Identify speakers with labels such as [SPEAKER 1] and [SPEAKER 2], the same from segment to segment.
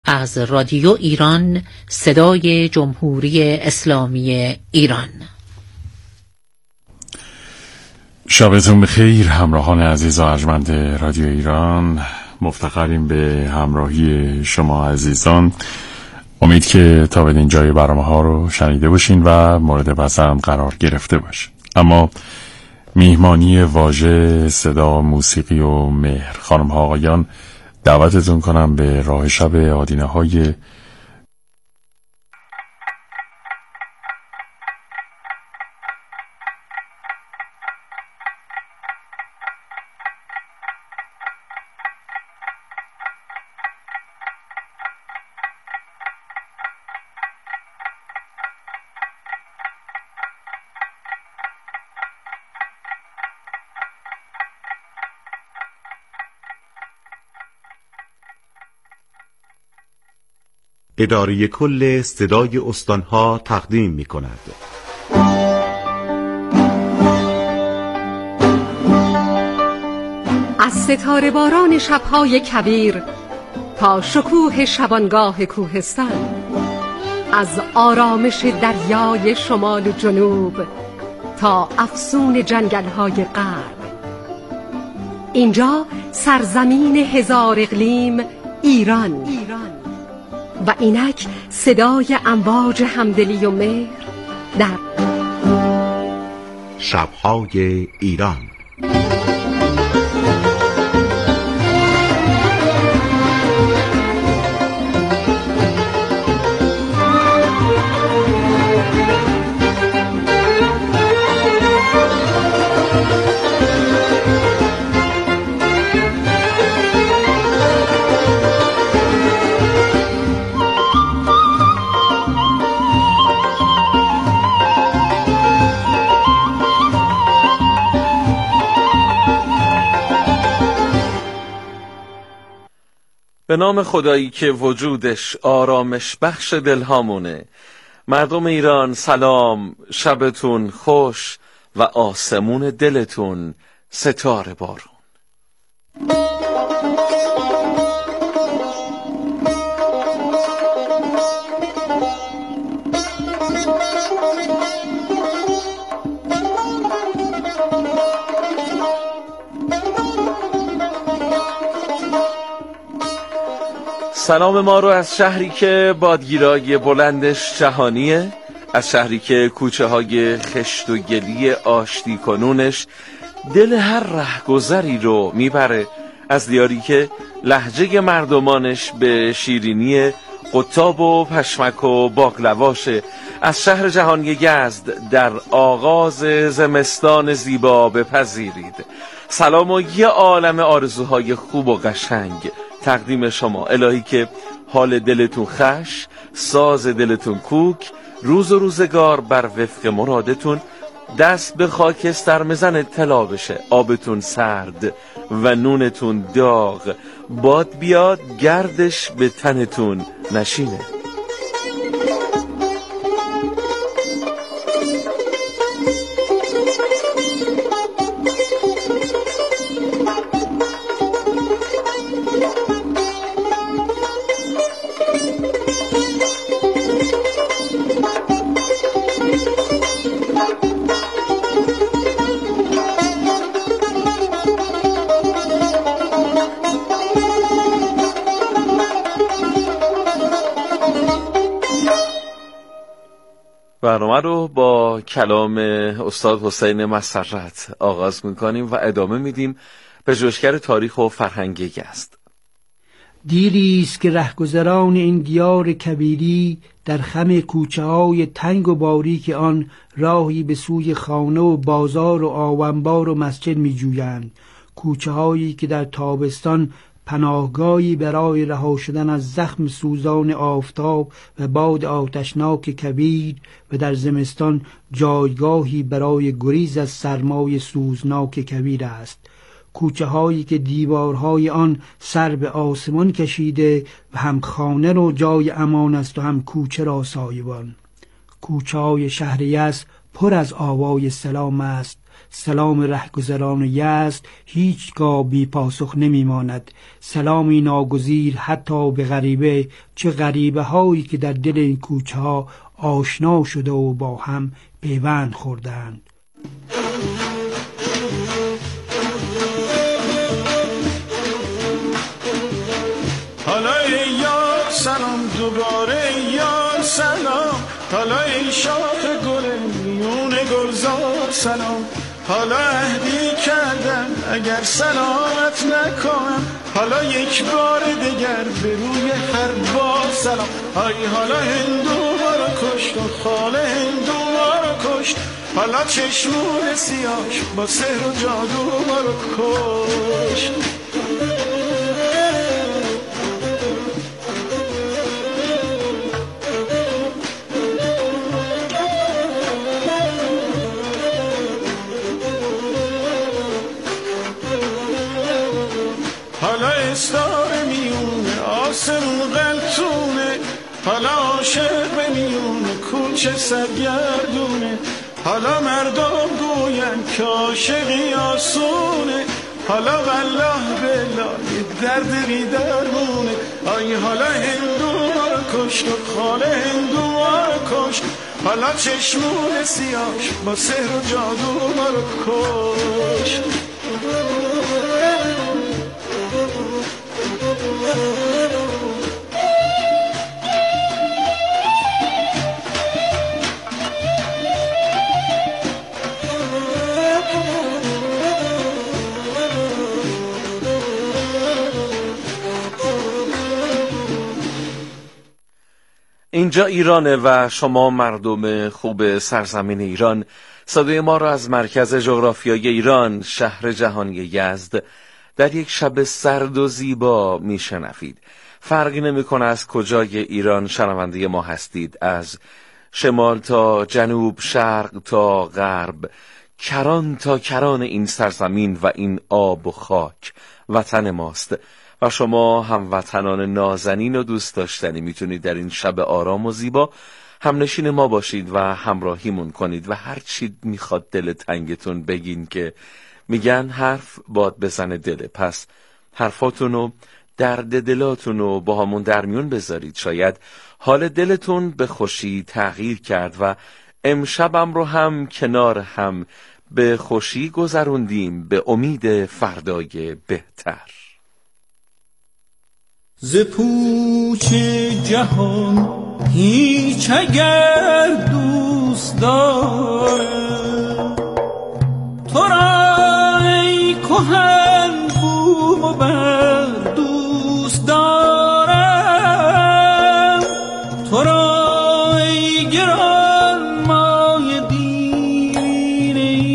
[SPEAKER 1] از رادیو ایران، صدای جمهوری اسلامی ایران.
[SPEAKER 2] شبتون بخیر همراهان عزیز و ارجمند رادیو ایران. مفتخریم به همراهی شما عزیزان. امید که تا بدین جای برنامه ها رو شنیده باشین و مورد پسند قرار گرفته باشین. اما میهمانی واژه، صدا، موسیقی و مهر. خانم ها آقایان، دعوتتون کنم به راه شب آدینه های
[SPEAKER 3] اداره کل صدای استانها تقدیم می کند.
[SPEAKER 4] از ستاره باران شبهای کویر تا شکوه شبانگاه کوهستان، از آرامش دریای شمال و جنوب تا افسون جنگل‌های غرب، اینجا سرزمین هزار اقلیم ایران. و اینک صدای امواج همدلی و مهر در
[SPEAKER 3] شب‌های ایران.
[SPEAKER 5] به نام خدایی که وجودش آرامش بخش دلهامونه. مردم ایران سلام، شبتون خوش و آسمون دلتون ستاره بارون. سلام ما رو از شهری که بادگیرای بلندش جهانیه، از شهری که کوچه های خشت و گلی آشتی کنونش دل هر رهگذری رو میبره، از دیاری که لهجه مردمانش به شیرینی قطاب و پشمک و باقلواشه، از شهر جهانی یزد در آغاز زمستان زیبا بپذیرید. سلام و یه عالم آرزوهای خوب و قشنگ تقدیم شما، الهی که حال دلتون خش، ساز دلتون کوک، روز و روزگار بر وفق مرادتون، دست به خاکستر مزن طلا بشه، آبتون سرد و نونتون داغ، باد بیاد گردش به تنتون نشینه. برنامه رو با کلام استاد حسین مسرت آغاز میکنیم و ادامه میدیم. پژوهشگر تاریخ و فرهنگ یزد.
[SPEAKER 6] دیری است که رهگذران این دیار کبیری در خم کوچه‌های تنگ و باریک آن راهی به سوی خانه و بازار و آونبار و مسجد می‌جویند. کوچه‌هایی که در تابستان پناهگاهی برای رها شدن از زخم سوزان آفتاب و باد آتشناک کبیر و در زمستان جایگاهی برای گریز از سرمای سوزناک کبیر است. کوچه هایی که دیوارهای آن سر به آسمان کشیده و هم خانه رو جای امان است و هم کوچه را سایبان. کوچه های شهر یزد پر از آوای سلام است سلام رهگذران یزد هیچگاه بی پاسخ نمیماند. سلامی ناگزیر حتی به غریبه، چه غریبه هایی که در دل این کوچه ها آشنا شده و با هم پیوند خوردند.
[SPEAKER 7] حالا ای یار سلام، دوباره یار سلام، حالا ای شاخ گل میون گلزار سلام، حالا عهدی کردم اگر سلامت نکنم، حالا یک بار دیگر به روی هر بار سلام. های حالا هندو ما رو کشت و خاله هندو ما رو کشت، حالا چشمون سیاش با سحر و جادو ما رو کشت. حالا استار میونه آسمون غلطونه، حالا عاشق به میونه کوچه سرگردونه، حالا مردم گوین که عاشقی آسونه، حالا والله بالله درد بی درمونه. آی حالا هندو ما رو کشت و خاله هندو ما رو کشت، حالا چشمون سیاش با سحر و جادو ما رو کشت.
[SPEAKER 5] اینجا ایرانه و شما مردم خوب سرزمین ایران صدای ما را از مرکز جغرافیای ایران شهر جهانی یزد در یک شب سرد و زیبا میشنوید. فرقی نمی‌کنه از کجای ایران شنونده ما هستید، از شمال تا جنوب، شرق تا غرب، کران تا کران این سرزمین و این آب و خاک وطن ماست و شما هموطنان نازنین و دوست داشتنی میتونید در این شب آرام و زیبا همنشین ما باشید و همراهیمون کنید و هر چی میخواد دل تنگتون بگین، که میگن حرف باد بزنه دله. پس حرفاتونو، درد دلاتونو با همون در میون بذارید. شاید حال دلتون به خوشی تغییر کرد و امشبم رو هم کنار هم به خوشی گذروندیم به امید فردای بهتر.
[SPEAKER 7] ز پوچ جهان هیچ اگر دوست دارم، تو را ای کهن بوم و بر دوست دارم، تو را ای گران مایه دین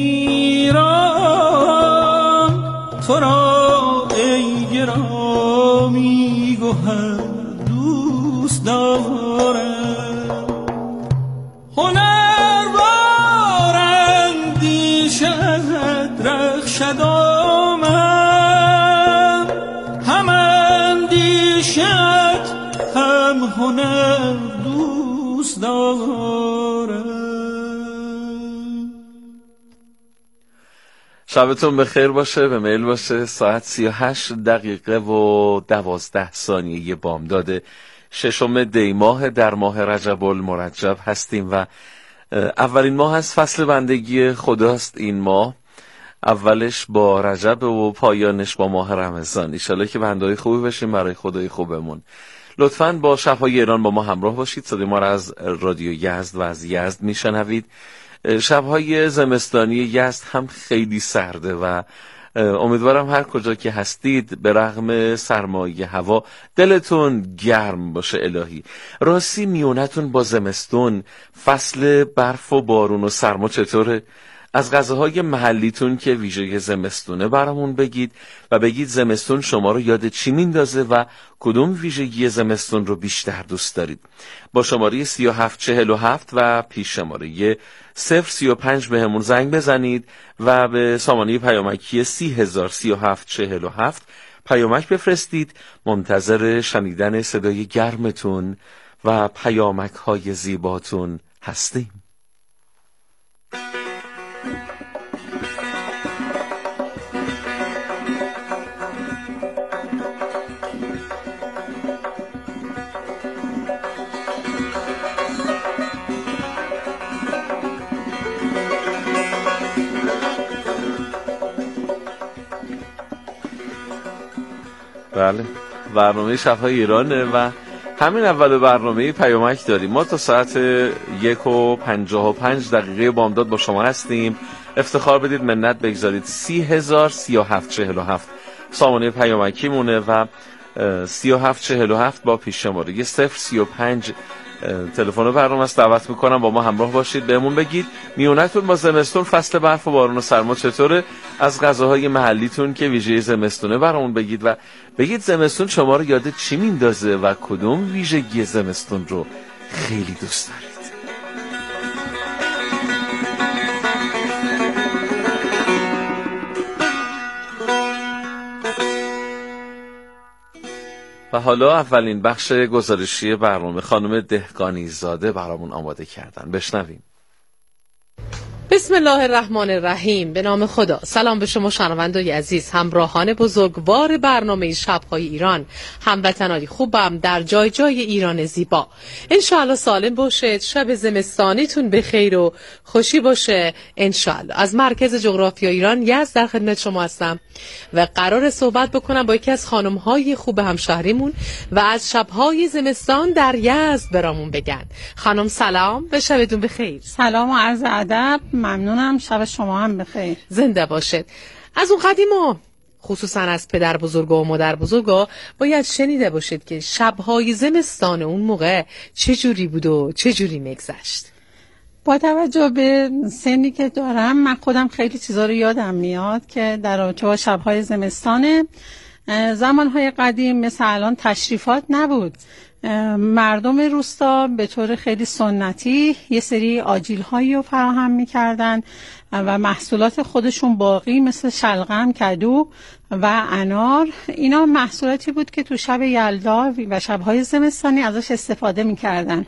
[SPEAKER 7] ایران، تو را ای گرامی گوهر دوست دارم. هنربار اندیشت رخشد آمد، هم اندیشت هم هنر دوست دارم.
[SPEAKER 5] شبتون بخیر باشه، به میل باشه. ساعت 38 دقیقه و 12 ثانیه بامداد 6 دی ماه در ماه رجب المرجب هستیم و اولین ماه از فصل بندگی خداست. این ماه اولش با رجب و پایانش با ماه رمضان. انشالله که بندهای خوبی بشیم برای خدای خوبمون. لطفاً با شب‌های ایران با ما همراه باشید. صدای ما را از رادیو یزد و از یزد میشنوید. شب‌های زمستانی یزد هم خیلی سرده و امیدوارم هر کجا که هستید به رغم سرمایه هوا دلتون گرم باشه الهی. راستی میونتون با زمستون، فصل برف و بارون و سرما چطوره؟ از غذاهای محلیتون که ویژه زمستونه برامون بگید و بگید زمستون شما رو یاد چی میندازه و کدوم ویژگی زمستون رو بیشتر دوست دارید. با شماره 3747 و پیش شماره 035 به همون زنگ بزنید و به سامانه پیامکی 303747 پیامک بفرستید. منتظر شنیدن صدای گرمتون و پیامک های زیباتون هستیم. بله، برنامه شب‌های ایرانه و همین اول برنامه پیامک داریم. ما تا ساعت 1:55 بامداد با شما هستیم. افتخار بدید، منت بگذارید. 30,037 سامانه پیامکی مونه و 3747 با پیش شماره 035 تلفن برنامه است. دعوت میکنم با ما همراه باشید، بهمون بگید میونتون با زمستون، فصل برف و بارون و سرما چطوره، از غذاهای محلیتون که ویژه زمستونه برامون بگید و بگید زمستون شما رو یاد چی میندازه و کدوم ویژگی زمستون رو خیلی دوست دارید. و حالا اولین بخش گزارشی برنامه خانم دهقانی زاده برامون آماده کردن، بشنویم.
[SPEAKER 4] بسم الله الرحمن الرحیم. به نام خدا. سلام به شما شنوندگان عزیز، همراهان بزرگوار برنامه شب‌های ایران، هموطنان خوبم در جای جای ایران زیبا. انشاءالله سالم باشید، شب زمستانیتون بخیر و خوشی باشه انشاءالله. از مرکز جغرافیا ایران یزد در خدمت شما هستم و قرار صحبت بکنم با یکی از خانم‌های خوب همشهریمون و از شب‌های زمستان در یزد برامون بگن. خانم سلام، به شبتون بخیر.
[SPEAKER 8] سلام و عرض ادب، ممنونم، شب شما هم بخیر.
[SPEAKER 4] زنده باشید. از اون قدیما، خصوصا از پدر بزرگا و مادر بزرگا، باید شنیده باشید که شب‌های زمستان اون موقع چجوری بود و چجوری میگذشت.
[SPEAKER 8] با توجه به سنی که دارم، من خودم خیلی چیزا رو یادم میاد که در رابطه با شب‌های زمستانه. زمانهای قدیم مثل الان تشریفات نبود. مردم روستا به طور خیلی سنتی یه سری آجیل‌هایی رو فراهم می‌کردن و محصولات خودشون باقی مثل شلغم، کدو و انار، اینا محصولاتی بود که تو شب یلدا و شب‌های زمستانی ازش استفاده می‌کردن.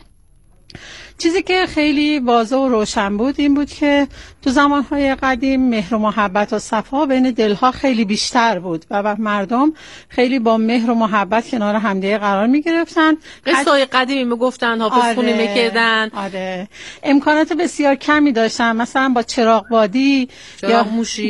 [SPEAKER 8] چیزی که خیلی واضح و روشن بود این بود که تو زمانهای قدیم مهر و محبت و صفا بین دلها خیلی بیشتر بود و مردم خیلی با مهر و محبت کنار همدیگه قرار می گرفتن.
[SPEAKER 4] قصه‌های قدیمی میگفتن، حافظخونی میکردن.
[SPEAKER 8] آره، امکانات بسیار کمی داشتن، مثلا با چراغ بادی
[SPEAKER 4] چراغ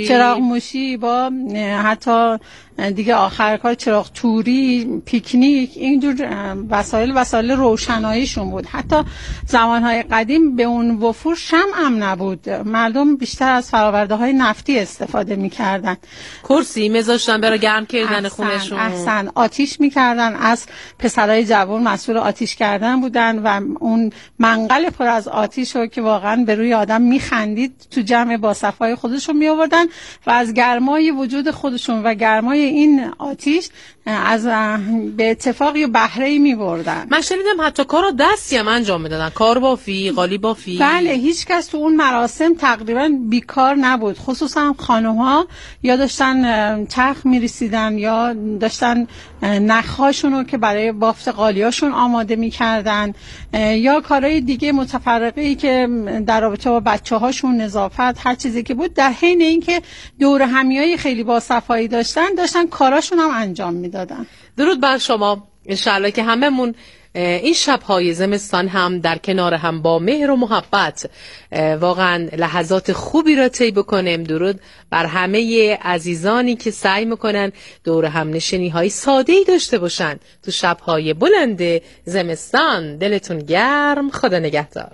[SPEAKER 8] موشی با حتی دیگه آخر کار چراغ توری، پیکنیک، اینجور وسایل روشناییشون بود. حتی زمانهای قدیم به اون وفور شمع هم نبود، مردم بیشتر از فراورده های نفتی استفاده میکردن.
[SPEAKER 4] کرسی میذاشتن برای گرم کردن خونشون.
[SPEAKER 8] احسن، آتیش میکردن. از پسرای جوان مسئول آتیش کردن بودن و اون منقل پر از آتیش رو که واقعا به روی آدم میخندید تو جمع با صفای خودشون میآوردن و از گرمای وجود خودشون و گرمای این آتیش از به اتفاقی بهره‌ای می‌بردن.
[SPEAKER 4] من شنیدم حتی کارو دستی هم انجام میدادن، کار بافی، قالی بافی.
[SPEAKER 8] بله، هیچ کس تو اون مراسم تقریبا بیکار نبود، خصوصا خانم‌ها یا داشتن چرخ می‌ریسیدن یا داشتن نخ‌هاشون رو که برای بافت قالیاشون آماده می‌کردن یا کارهای دیگه متفرقه‌ای که در رابطه با بچه‌هاشون، نظافت، هر چیزی که بود، در حین اینکه دور همیای خیلی با صفایی داشتن کاراشون هم انجام میدادن.
[SPEAKER 4] درود بر شما. انشالله که هممون این شب‌های زمستان هم در کنار هم با مهر و محبت واقعا لحظات خوبی را طی بکنیم. درود بر همه عزیزانی که سعی میکنن دور هم نشینی‌های ساده‌ای داشته باشن تو شب‌های بلند زمستان. دلتون گرم، خدا نگهدار.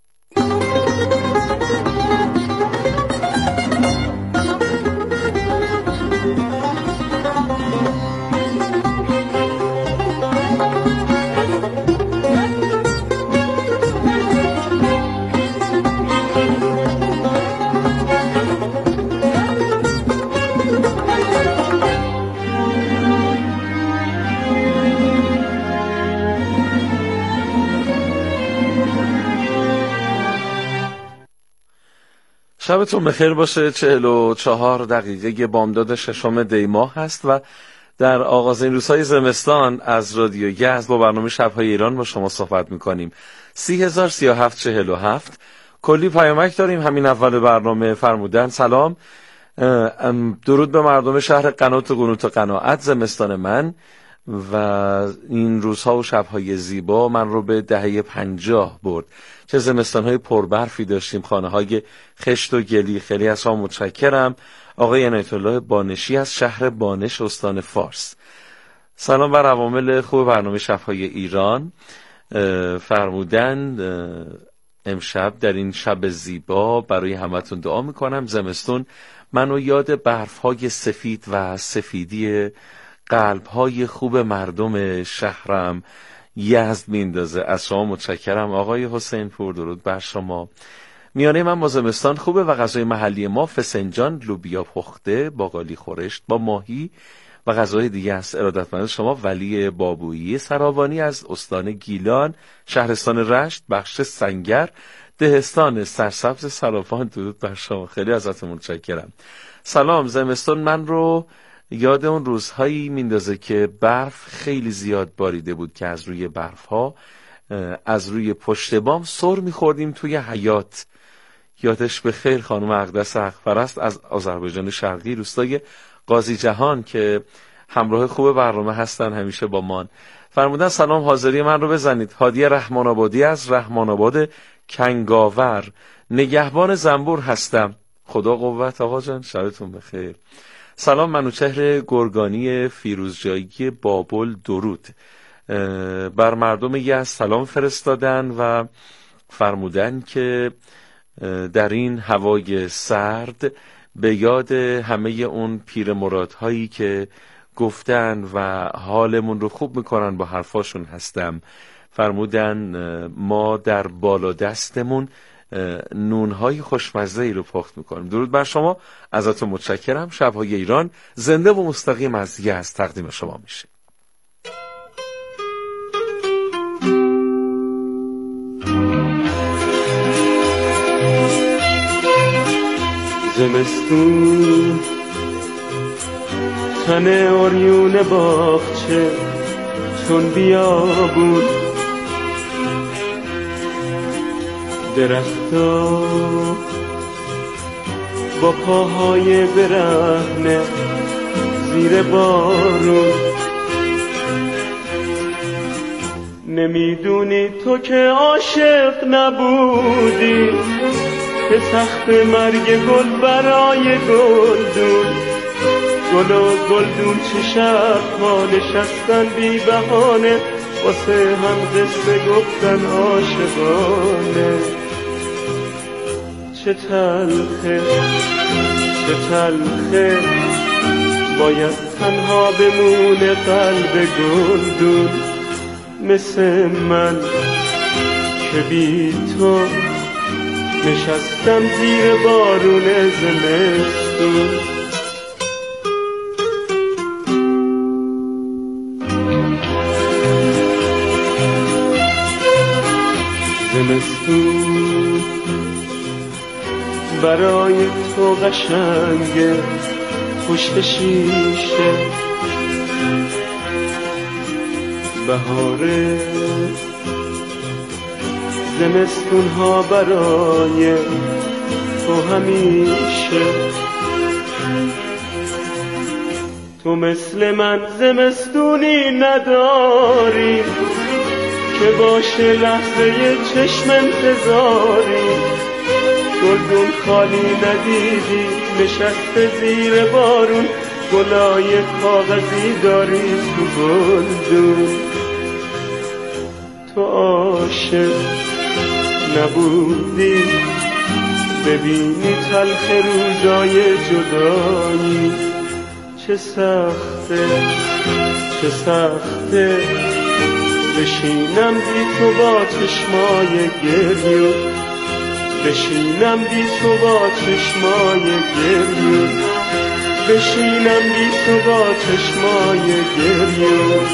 [SPEAKER 5] شبتون بخیر باشه. 44 دقیقه بامداد 6 دی ماه هست و در آغازین روزهای زمستان از رادیو یزد با برنامه شب‌های ایران با شما صحبت میکنیم. 30,037 کلی پیامک داریم. همین اول برنامه فرمودن سلام، درود به مردم شهر قنات و قنوت و قناعت. زمستان من و این روزها و شب‌های زیبا من رو به دهه 50 برد. چه زمستان‌های پربرفی داشتیم، خانه‌های خشت و گلی. خیلی از شما متشکرم. آقای عنایت الله بانشی از شهر بانش استان فارس. سلام بر عوامل خوب برنامه شب‌های ایران. فرمودند امشب در این شب زیبا برای همتون دعا میکنم. زمستون منو یاد برف‌های سفید و سفیدی قلب‌های خوب مردم شهرم یزد میندازه. از شما متشکرم آقای حسین پور، درود بر شما. میانه من با زمستان خوبه و غذای محلی ما فسنجان، لوبیا پخته، باقالی خورشت با ماهی و غذای دیگه است. ارادتمند شما ولی بابویی سراوانی از استان گیلان، شهرستان رشت، بخش سنگر، دهستان سرسبز سرافان. درود بر شما، خیلی ازتون متشکرم. سلام. زمستان من رو یاد اون روزهایی میندازه که برف خیلی زیاد باریده بود که از روی برفها از روی پشت بام سر میخوردیم توی حیاط. یادش به خیر خانم اقدس حق‌پرست از آذربایجان شرقی، روستای قاضی جهان که همراه خوب برنامه هستن همیشه با من. فرمودن سلام، حاضری من رو بزنید. هادی رحمان آبادی از رحمان آباد کنگاور، نگهبان زنبور هستم. خدا قوت آقا جان، شبتون بخیر. سلام، منوچهر گرگانی فیروزجایی بابل، درود بر مردم یزد سلام فرستادن و فرمودن که در این هوای سرد به یاد همه اون پیرمرادهایی که گفتن و حالمون رو خوب میکنن با حرفاشون هستم. فرمودن ما در بالا دستمون نونهای خوشمزه‌ای رو پخت میکنیم. درود بر شما، ازتون متشکرم. شب‌های ایران زنده و مستقیم از یزد تقدیم شما میشه.
[SPEAKER 9] زمستون تن اوریون باغچه چون بیابون، درختا با پاهای برهنه زیر بارون. نمیدونی تو که عاشق نبودی که سخت مرگ گل برای گلدون. گل و گلدون چه شب‌ها نشستن بی بهانه واسه هم قصه گفتن عاشقانه. چه تلخه چه تلخه باید تنها بمونه قلب گلدون، مثل من که بی تو نشستم زیر بارون زمستون. زمستون برای تو قشنگه پشت شیشه، بهاره زمستون ها برای تو همیشه. تو مثل من زمستونی نداری که باشه لحظه چشم انتظاری. گلدون خالی ندیدی نشسته زیر بارون، گلای کاغذی داری تو گلدون. تو عاشق نبودی ببینی تلخ روزای جدایی. چه سخته چه سخته بشینم بی تو با چشمای گریون، بشینم بی تو با چشمای گریون، بشینم بی تو با چشمای گریون.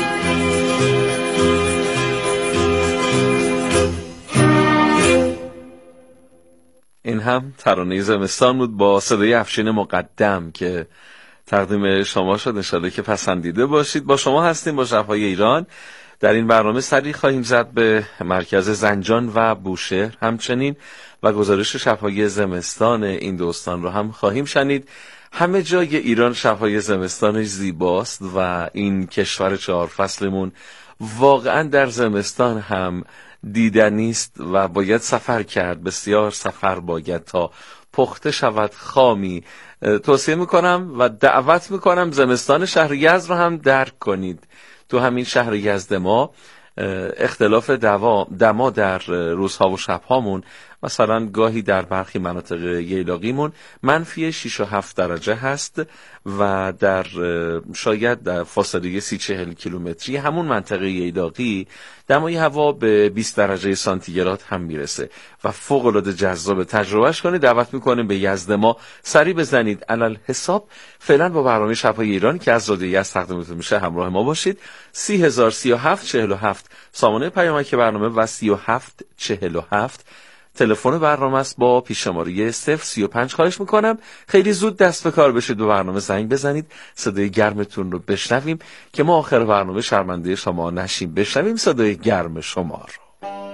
[SPEAKER 5] این هم ترانه زمستان بود با صدای افشین مقدم که تقدیم شما شد. انشالله که پسندیده باشید. با شما هستیم با شب‌های ایران. در این برنامه سری خواهیم زد به مرکز زنجان و بوشهر همچنین و گزارش شب‌های زمستان این دو استان رو هم خواهیم شنید. همه جای ایران شب‌های زمستانش زیباست و این کشور 4 فصلمون واقعا در زمستان هم دیدنی است و باید سفر کرد. بسیار سفر باید تا پخته شود خامی. توصیه میکنم و دعوت میکنم زمستان شهر یزد رو هم درک کنید. تو همین شهر یزد ما اختلاف دما در روزها و شبهامون مثلا گاهی در برخی مناطق ییلاقیمون منفی 6 و 7 درجه هست و در شاید در فاصله 30-40 کیلومتری همون منطقه ییلاقی دمای هوا به 20 درجه سانتیگراد هم میرسه و فوق العاده جذاب. تجربهش کنید. دعوت میکنیم به یزد ما سری بزنید. علل حساب فعلا با برنامه شب‌های ایران که از رادیو یزد تقدیمتون میشه همراه ما باشید. 303747 سامانه پیامک برنامه و 3747 تلفن برنامه است با پیش‌شماره 035. خواهش میکنم خیلی زود دست به کار بشید و برنامه زنگ بزنید، صدای گرمتون رو بشنویم که ما آخر برنامه شرمنده شما نشیم. بشنویم صدای گرم شما رو.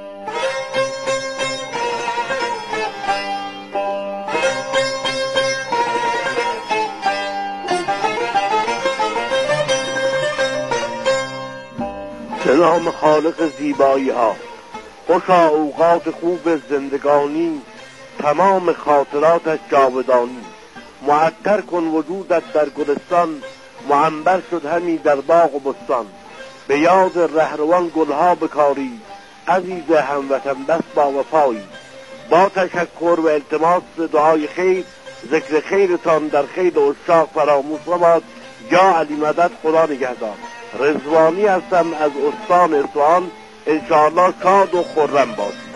[SPEAKER 10] به نام خالق زیبایی ها، خوشا اوقات خوب زندگانی، تمام خاطراتش جاودانی. معطر کن وجودت در گلستان، معنبر شد همی در باغ و بستان. به یاد رهروان گلها بکاری، عزیز هموطن بس با وفایی. با تشکر و التماس دعای خیر، ذکر خیرتان در خیر اشاق فراموش مباد. یا علی مدد، خدا نگهدار. رضوانی هستم از استان اصفهان. انشاءالله شاد و خرم باشید.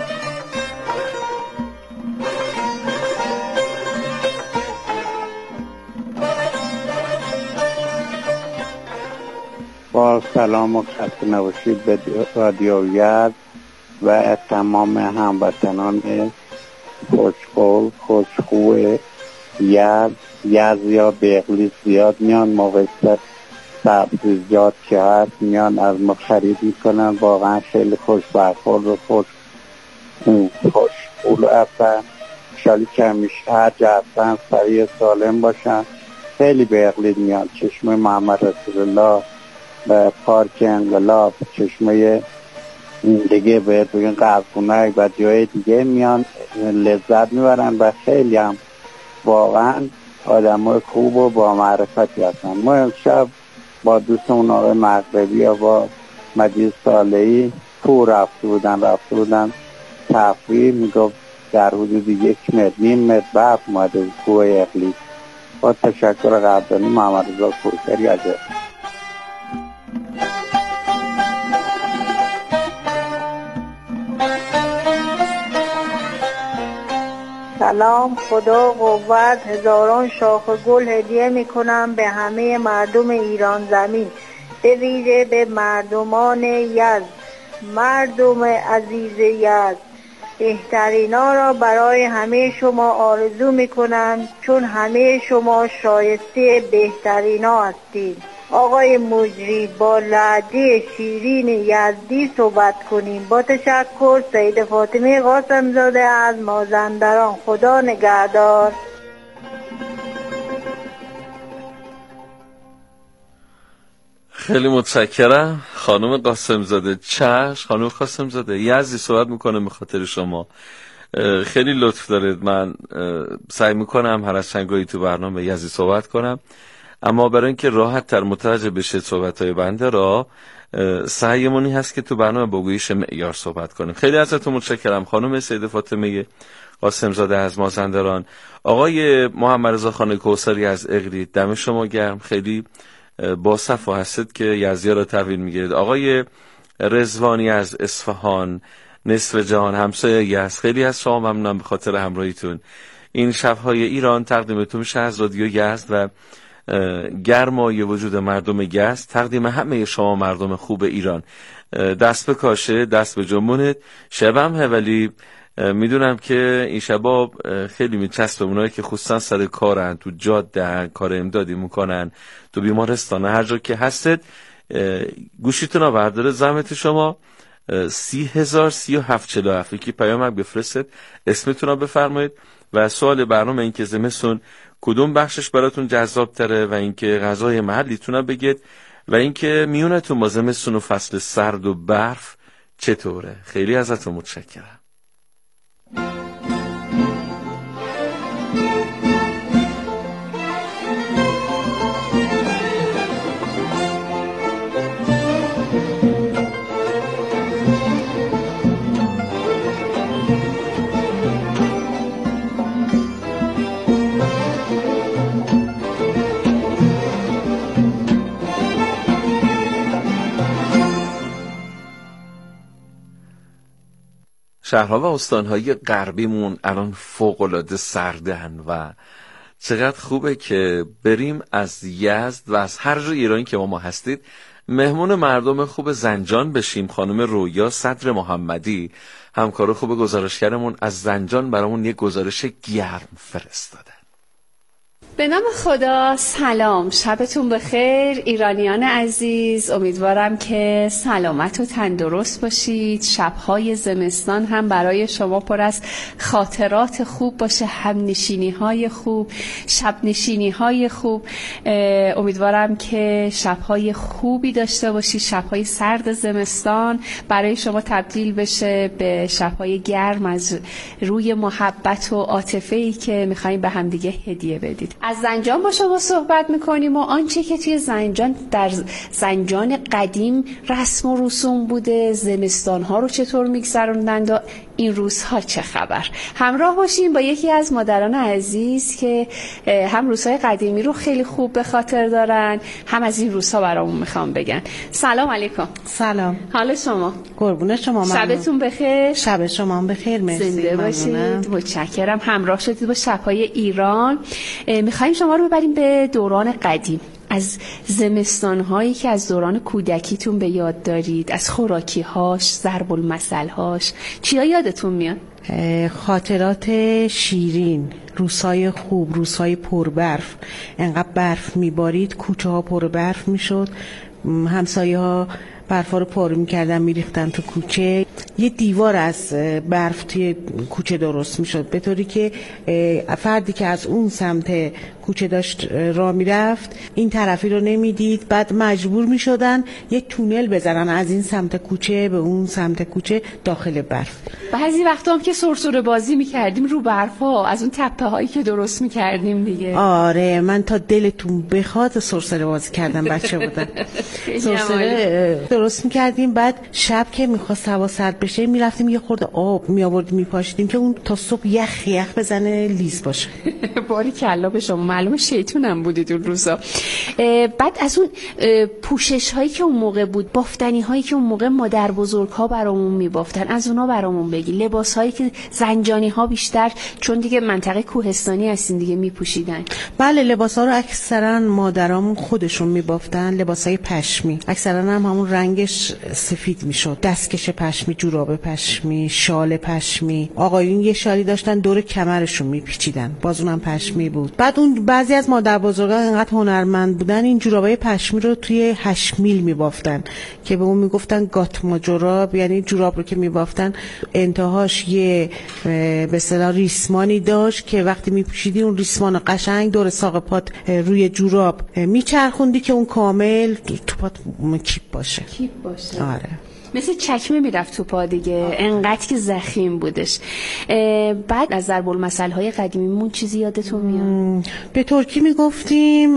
[SPEAKER 11] با سلام و خسته نباشید به رادیو یزد و تمام هموطنان خوشقول خوشخو یزد یا بغلیس زیاد میان موثق سبزیجات که هست میان از ما خرید میکنن. واقعا خیلی خوش برخورد و خوش پول هستن. شالی که همیشه هر جا هستن سریع سالم باشن. خیلی به اقلید میان. چشمه محمد رسول الله و پارک انقلاب، چشمه دیگه باید بگن قرفونک و جای دیگه میان لذت میبرن و خیلی هم واقعا آدم های خوب و با معرفتی هستن. ما امشب با دوستمون آقای مغربی یا با مجید صالحی تو رفته بودن تفریح. میگفت در حدود 1 متر 1.5 متر برف اومده بود کوه اقلیس. با تشکر قدردانی محمد رضا کوکری عجب.
[SPEAKER 12] سلام، خدا قوت، هزاران شاخ گل هدیه میکنم به همه مردم ایران زمین، به ویژه به مردمان یزد، مردم عزیز یزد. بهترینا را برای همه شما آرزو میکنم، چون همه شما شایسته بهترینا هستید. آقای مجری با لهجه شیرین یزدی صحبت کنیم. با تشکر، سید فاطمه قاسم زاده از مازندران. خدا نگهدار.
[SPEAKER 5] خیلی متشکرم خانم قاسم زاده. خانم قاسم زاده یزدی صحبت میکنه به خاطر شما. خیلی لطف دارید. من سعی میکنم هر از چند گاهی تو برنامه یزدی صحبت کنم، اما برای اینکه راحت تر متوجه بشه صحبت‌های بنده را، سعیمونی هست که تو برنامه با گویش معیار صحبت کنیم. خیلی ازتون متشکرم خانم سید فاطمه قاسم زاده از مازندران. آقای محمد رضا خان کوثری از اقلید، دم شما گرم. خیلی با صفا هستید که یزدی‌ها را تحویل میگیرید. آقای رضوانی از اصفهان، نصف جهان همسایه یزد، خیلی از شما ممنونم به خاطر همراهیتون. این شب‌های ایران تقدیمتون میشه از رادیو یزد و گرمای وجود مردم یزد تقدیم همه شما مردم خوب ایران. دست به کاشه، دست به جنبونت. شبم ولی میدونم که این شبا خیلی میچسبه اونایی که خصوصا سر کارن، تو جاده کار امدادی میکنن، تو بیمارستان، هر جا که هستید گوشیتون رو برداره زحمت شما 303747 یکی پیامک بفرستید، اسمتون رو بفرمایید و سوال برنامه این که زمستون کدوم بخشش براتون جذاب تره و اینکه غذای محلیتون رو بگید و اینکه میونتون با زمستون و فصل سرد و برف چطوره. خیلی ازتون متشکرم. شهرها و استانهای غربیمون الان فوق‌العاده سردن و چقدر خوبه که بریم از یزد و از هر جای ایرانی که ما هستید مهمون مردم خوب زنجان بشیم. خانم رویا صدر محمدی، همکار خوب گزارشگرمون از زنجان، برامون یه گزارش گرم فرستادن.
[SPEAKER 13] به نام خدا، سلام، شبتون بخیر ایرانیان عزیز. امیدوارم که سلامت و تندرست باشید. شبهای زمستان هم برای شما پر از خاطرات خوب باشه، همنشینی‌های خوب، شبنشینی‌های خوب. امیدوارم که شبهای خوبی داشته باشید. شبهای سرد زمستان برای شما تبدیل بشه به شبهای گرم از روی محبت و عاطفه‌ای که می‌خوایم به هم دیگه هدیه بدید. از زنجان با شما صحبت میکنیم و آنچه که توی زنجان، در زنجان قدیم رسم و رسوم بوده، زمستانها رو چطور میگذروندند و این روزها چه خبر. همراه باشیم با یکی از مادران عزیز که هم روزهای قدیمی رو خیلی خوب به خاطر دارن، هم از این روزها برامون میخوام بگن. سلام علیکم.
[SPEAKER 14] سلام.
[SPEAKER 13] حال شما؟
[SPEAKER 14] قربون شما.
[SPEAKER 13] شبتون بخیر.
[SPEAKER 14] شب شما بخیر. مرسی.
[SPEAKER 13] زنده باشید. متشکرم. همراه شدید با شب‌های ایران. میخوایم شما رو ببریم به دوران قدیم، از زمستان‌هایی که از دوران کودکیتون به یاد دارید، از خوراکی‌هاش، ضرب المثل‌هاش، چیا یادتون میاد؟
[SPEAKER 14] خاطرات شیرین، روزهای خوب، روزهای پربرف. انقدر برف میبارید، کوچه ها پر برف میشد، همسایه ها برفا رو پاره میکردن میریختن تو کوچه. یه دیوار از برف توی کوچه درست میشد، به طوری که فردی که از اون سمت کوچه داشت راه میرفت این طرفی رو نمیدید، بعد مجبور میشدن یه تونل بزنن از این سمت کوچه به اون سمت کوچه داخل برف.
[SPEAKER 13] بعضی وقتا هم که سرسره بازی میکردیم رو برفا، از اون تپه هایی که درست میکردیم دیگه.
[SPEAKER 14] آره، من تا دلتون بخواد سرسره بازی کردم، بچه بودم. سرسره درست میکردیم، بعد شب که میخواست هوا سرد بشه میرفتیم یه خورده آب میآوردیم میپاشیدیم که اون تا صبح یخ بزنه لیز باشه.
[SPEAKER 13] باری کلا به شما، معلومه شیطونم بودید اون روزا. بعد از اون پوشش هایی که اون موقع بود، بافتنی هایی که اون موقع مادر بزرگ ها برامون میبافتن، از اونا برامون بگی. لباس هایی که زنجانی ها بیشتر چون دیگه منطقه کوهستانی هستین دیگه میپوشیدن.
[SPEAKER 14] بله، لباس ها رو اکثرا مادرامون خودشون میبافتن، لباس های پشمی، اکثرا هم همون رنگش سفید میشد، دستکش پشمی، جوراب پشمی، شال پشمی. آقایون یه شالی داشتن دور کمرشون میپیچیدن، باز اونم پشمی بود. بعد اون بعضی از مادر بزرگا انقدر هنرمند بودن این جورابای پشمی رو توی 8 میل میبافتن که به اون میگفتن گاتما جوراب، یعنی جوراب رو که میبافتن انتهاش یه به اصطلاح ریسمانی داشت که وقتی میپوشیدی اون ریسمان قشنگ دور ساق پات روی جوراب میچرخوندی که اون کامل تو پات کیپ باشه. آره،
[SPEAKER 13] مثل چکمه میرفت تو پا دیگه، انقدر که ضخیم بودش. بعد از ضرب المثل‌های قدیمیمون چیزی یادتون میاد؟
[SPEAKER 14] به ترکی میگفتیم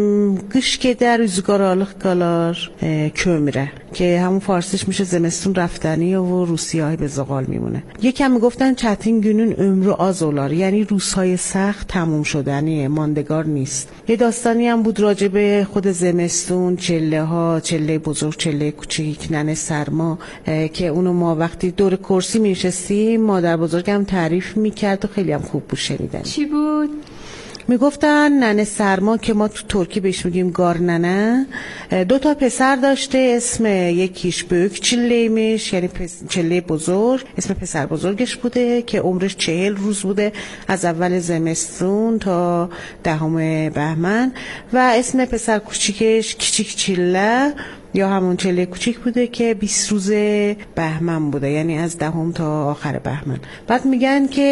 [SPEAKER 14] قش که در روزگارالıq qalar kömürə، که همون فارسیش میشه زمستون رفتنی و روسیای به زغال میمونه. یکم میگفتن çətin günün ömrü az olar، یعنی روزهای سخت تموم شدنیه، ماندگار نیست. یه داستانی هم بود راجع به خود زمستون، چله ها، چله بزرگ، چله کوچیک، ننه سرما، که اونو ما وقتی دور کرسی میشستیم مادر بزرگم تعریف میکرد و خیلی هم خوب بود شنیدن.
[SPEAKER 13] چی بود؟
[SPEAKER 14] میگفتن ننه سرما که ما تو ترکی بهش میگیم گار ننه، 2 تا پسر داشته، اسم یکیش بوک چله‌ایمش، یعنی چله بزرگ، اسم پسر بزرگش بوده که عمرش 40 روز بوده از اول زمستون تا 10 بهمن، و اسم پسر کوچیکش کیچیک چله یا همون چله کوچیک بوده که 20 روز بهمن بوده، یعنی از 10 تا آخر بهمن. بعد میگن که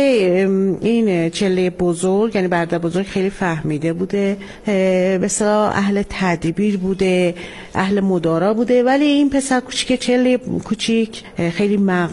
[SPEAKER 14] این چله بزرگ یعنی برادر بزرگ خیلی فهمیده بوده، به اصطلاح اهل تدبیر بوده، اهل مدارا بوده، ولی این پسر کوچیک چله کوچیک خیلی مغز